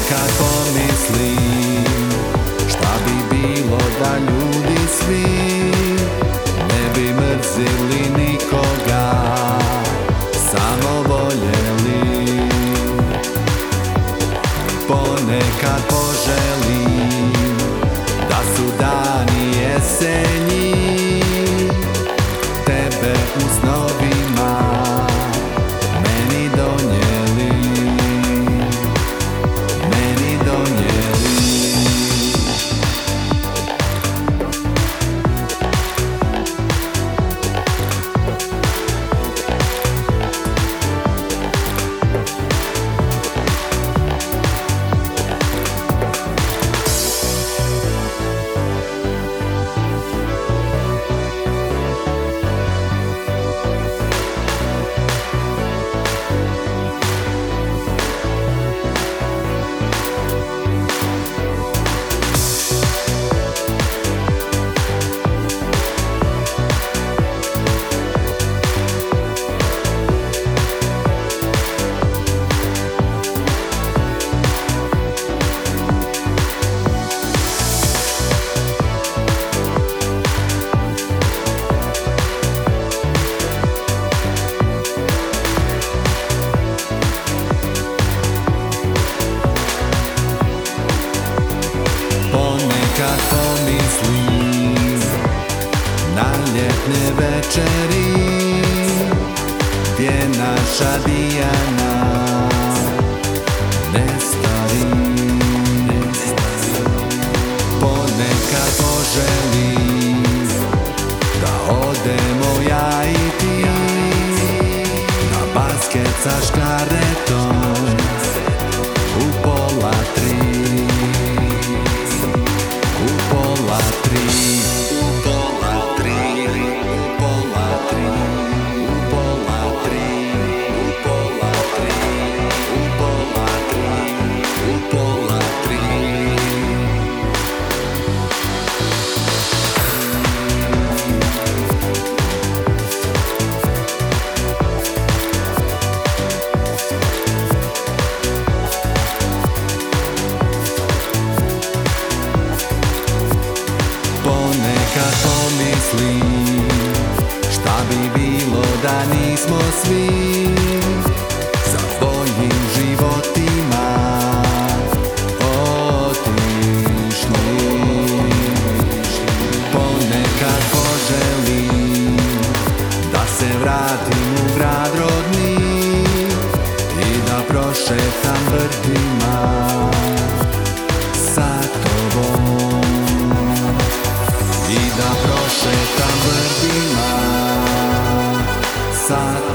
Ponekad pomislim šta bi bilo da ljudi svi ne bi mrzili nikoga, samo voljeli. Ponekad poželim da su dani jesenji, tebe u snovima meni donijeli, meni donijeli. Ponekad pomislim na ljetne večeri gdje naša Dijana nestari. Ponekad poželim da odemo ja i ti na basket sa škaretom u pola tri. Ponekad pomislim šta bi bilo da nismo svi sa tvojim životima otišli. Ponekad poželim da se vratim u grad rodni i da prošetam brdima sa tobom, i da prošetam brdima sa